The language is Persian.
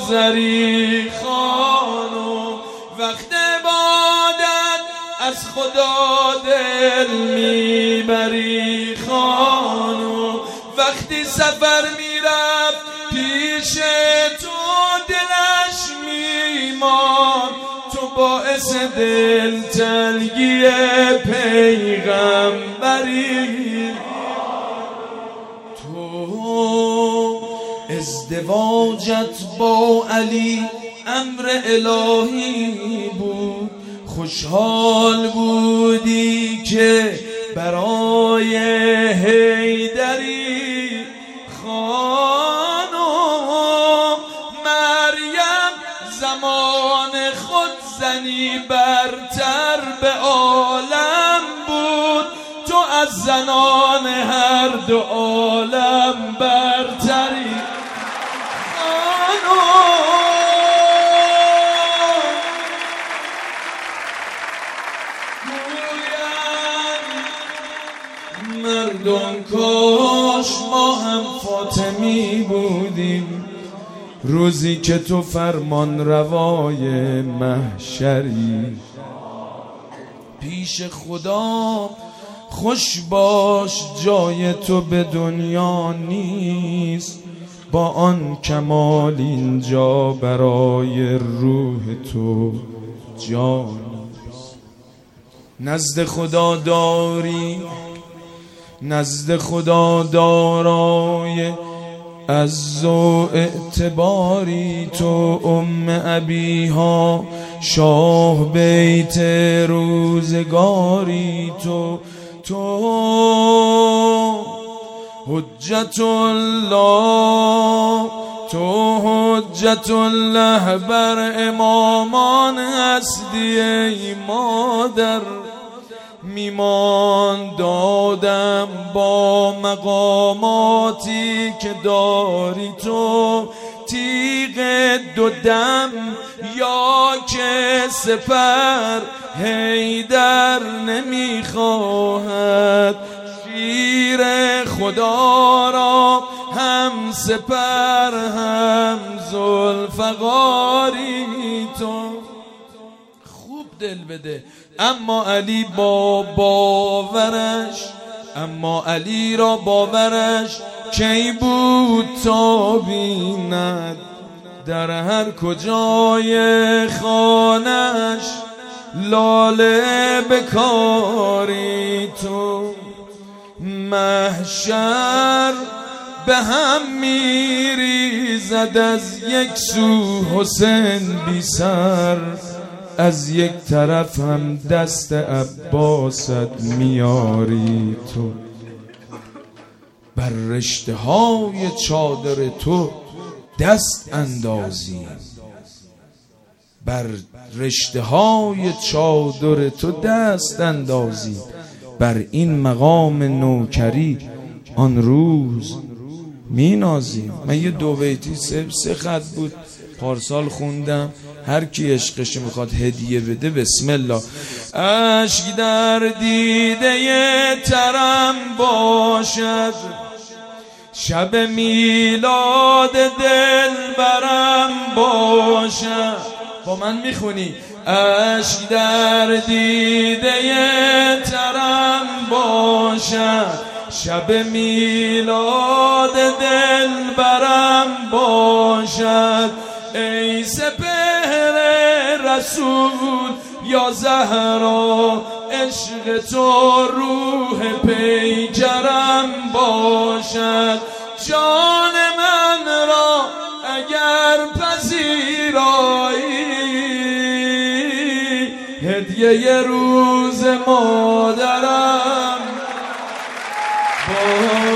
بگذری خانم، وقت عبادت از خدا دل میبری خانم، وقتی سفر میرفت پیش تو دلش میمان، تو باعث دلتنگی پیغمبری، تو ازدواجت با علی امر الهی بود، خوشحال بودی که برای حیدری خانم، مریم زمان خود زنی برتر به عالم بود، تو از زنان هر دو عالم برتری خانم. مردم کاش ما هم فاطمی بودیم، روزی که تو فرمان روای محشری، پیش خدا خوش باش جای تو به دنیا نیست، با آن کمال اینجا برای روح تو جا نیست. نزد خدا داری، نزد خدا دارای عز و اعتباری، تو ام ابیها شاه بیت روزگاری، تو حجت الله، تو حجت الله بر امامان هستی ای مادر، میمان دادم با مقاماتی که داری تو، تیغ دو دم یا که سپر حیدر نمیخواهد، شیر خدا را هم سپر هم ذوالفقاری، تو خوب دل بده. اما علی با باورش، اما علی را باورش کی بود تا بیند، در هر کجای خانش لاله بکاری، تو محشر به هم میریزد، از یک سو حسین بی سر، از یک طرف هم دست عباست میاری، تو بر رشته های چادر تو دست اندازی، بر رشته های چادر تو دست اندازی، بر این مقام نوکری آن روز می نازیم. من یه دو بیتی سه خط بود پارسال خوندم، هر کی عشقش میخواد هدیه بده بسم الله. اشک در دیده ترم باشد، شب میلاد دل برم باشد. با من میخونی؟ اشک در دیده ترم باشد، شب میلاد دل برم باشد. ای سپهر رسول یا زهرا، عشق تو روح پیکرم باشد. جان من را اگر پذیرایی، هدیه روز مادرم